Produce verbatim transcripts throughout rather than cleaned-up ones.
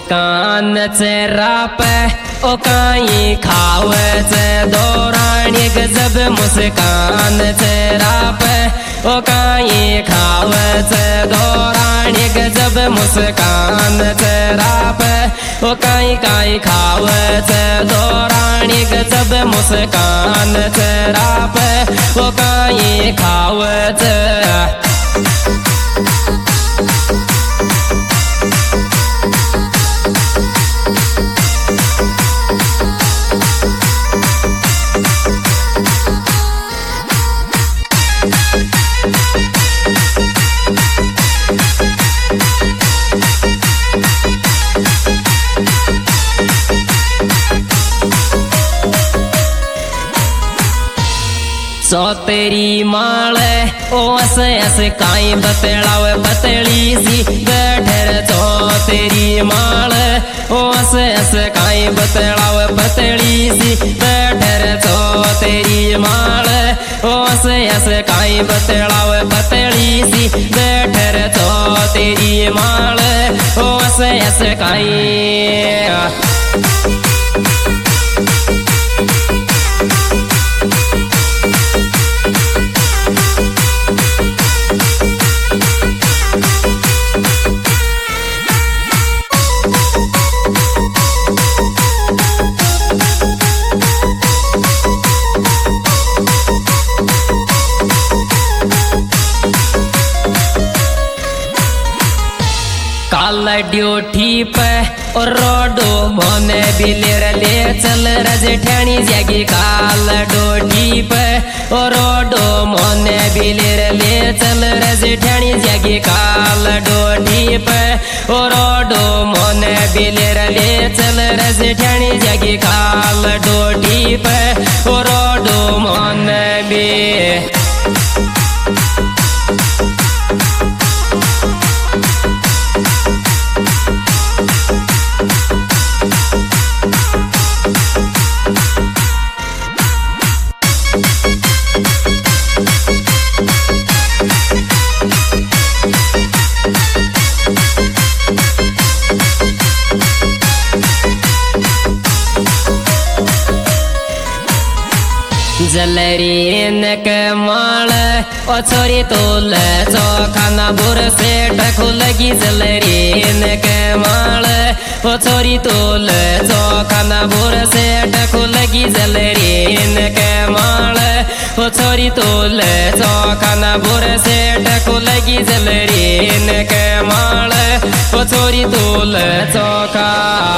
मुस्कान चेहरा पे ओ काई खावच दौरानी गजब मुस्कान चेहरा पे ओ काई खावच दौरानी गजब मुस्कान चेहरा पे ओ काई काई खावच दौरानी गजब मुस्कान चेहरा पे ओ काई खावच सो तेरी माले ओ अस अस काई बतलावे बतली सी बैठर तो तेरी माले ओ अस अस काई बतलावे बतली सी बैठर तो तेरी माले ओ अस अस काई बतलावे बतली सी बैठर तो तेरी माले ओ अस अस काई काल ड्यूटी पे और रोडो मोने बिलेर ले चल रजठानी जागी काल ड्यूटी पे और रोडो मोने बिलेर ले चल रजठानी जागी काल ड्यूटी पे और रोडो मोने बिलेर ले चल रजठानी जागी काल ड्यूटी पे और रोडो मोने बि जलरीन के माल ओ छोरी तोल चौखाना बुर से खुलगी जलरीन के माल ओ छोरी तोल चौखाना बुर से खुलगी जलरीन के माल ओ छोरी तोल चौखाना बुर से खुलगी जलरीन के माल ओ छोरी तोल चौखा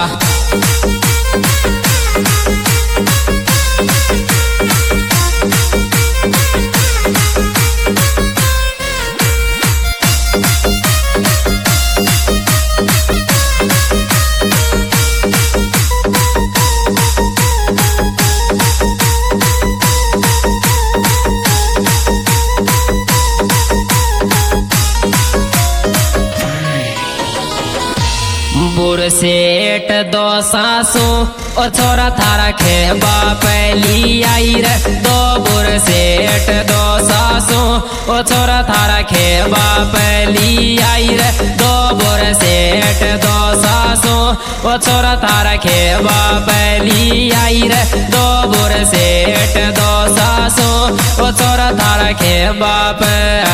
बुर सेठ दो सासू और छोरा थारा खेबा पहली आई रे दो बुर सेठ दो सासू और छोरा थारा खेबा पहली आई रे दो बुर सेठ दो सासू और छोरा थारा खेबा पहली आई रे दो बुर सेठ दो सासू और छोरा थारा खेबा पे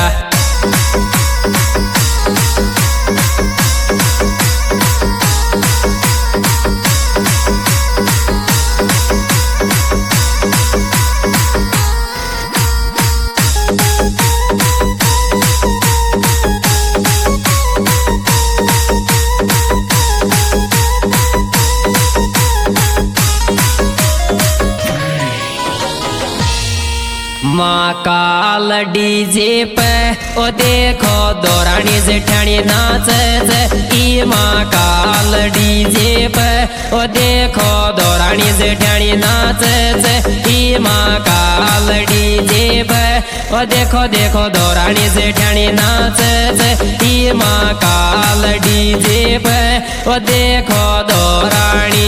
माँ काल डीजे पे ओ देखो दौरानी जेठानी नाचे ई माँ काल डीजे पे ओ देखो दौरानी जेठानी नाचे ई माँ काल डीजे पे ओ देखो देखो दौरानी जेठानी नाचे ई माँ काल डीजे पे ओ देखो दौरानी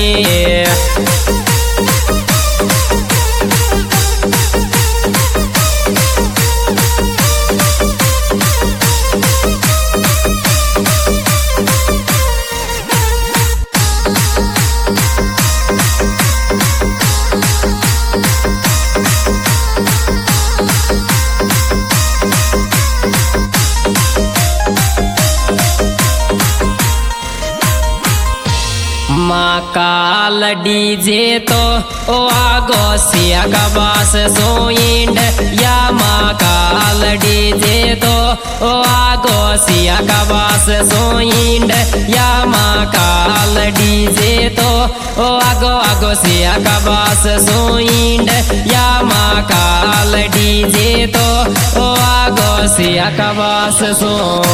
महाकाल डीजे तो ओ आगो सिया कबास सोइंड या महाकाल डीजे तो ओ आगो सिया कबास सोइंड या महाकाल डीजे तो ओ आगो आगो सिया कबास सोइंड या महाकाल डीजे तो ओ आगो सिया कबास सो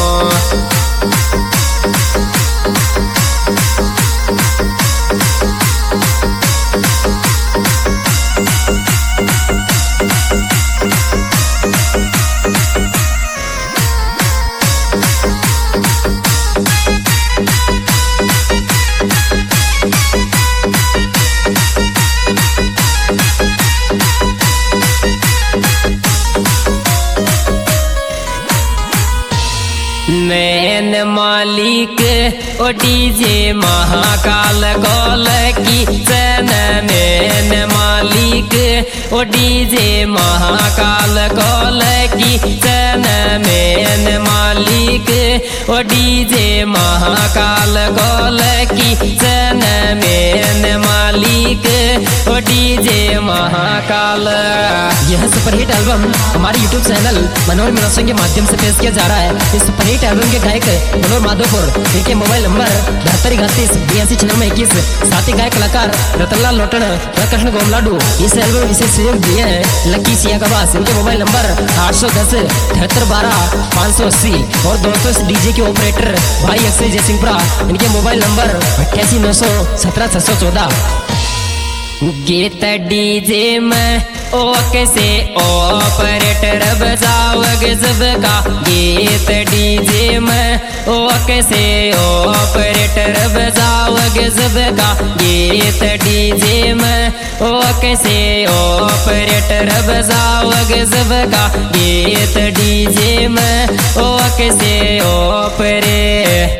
नैन मालिक ओ डीजे महाकाल गोल की चैन नैन मालिक ओ डीजे महाकाल गोल की चैन मैन मालिक ओ डीजे महाकाल गोल की चैन मैन मालिक ओ डीजे महाकाल। यह सुपरहिट एल्बम हमारे यूट्यूब चैनल मनोहर मिनोसन के माध्यम से पेश किया जा रहा है। इस सुपरहिट एल्बम के गायक मनोहर माधोपुर, इनके मोबाइल नंबर बहत्तर इकतीस बयासी छिन्नवे इक्कीस। साथ ही गायक कलाकार रतनलाल लोटन, कृष्ण गोमलाडू। इस एल्बम में विशेष सहयोग दिए हैं लकी सिया कबास, इनके मोबाइल नंबर आठ सौ दस तिहत्तर बारह पाँच सौ अस्सी। और दोस्तों इस डीजे के ऑपरेटर भाई अक्षय जयसिंहपुरा, इनके मोबाइल नंबर अट्ठासी नौ सौ सत्रह छह सौ चौदह। गीत डीजे में ओ कैसे ऑपरेटर बजाओ गजब का। गीत डीजे में ओ कैसे ऑपरेटर बजाओ गजब का। गीत डीजे में ओ कैसे ऑपरेटर बजाओ गजब का। गीत डीजे में ओ कैसे ऑपरे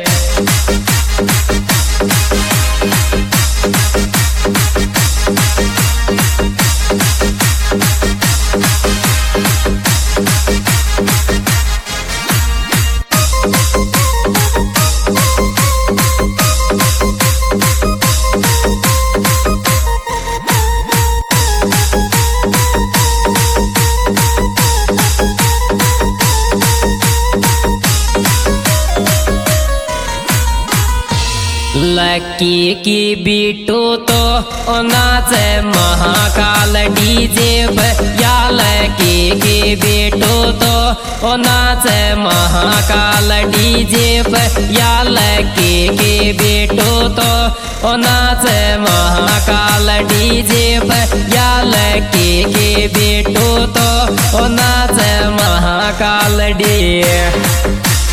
लकी की बीटू तो ओ नाचे महाकाल डीजे पर। या लकी की बीटू तो ओ नाचे महाकाल डीजे पर। या लकी की बीटू तो ओ नाचे महाकाल डीजे पर। या लकी की बीटू तो ओ नाचे महाकाल डीजे।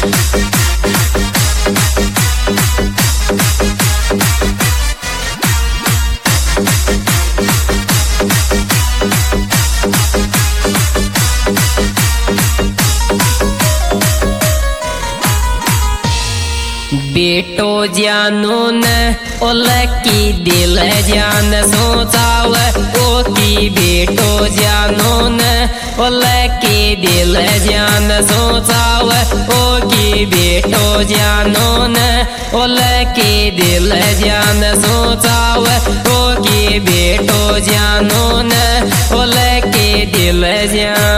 बेटो जानू न ओ लकी दिल जान सोचाव ओ की। बेटो जानू न ओ लकी दिल जान सोचाव ओ की। बेटो जानू न ओ लकी दिल जान सोचाव ओ की। बेटो जानू न ओ लकी दिल जान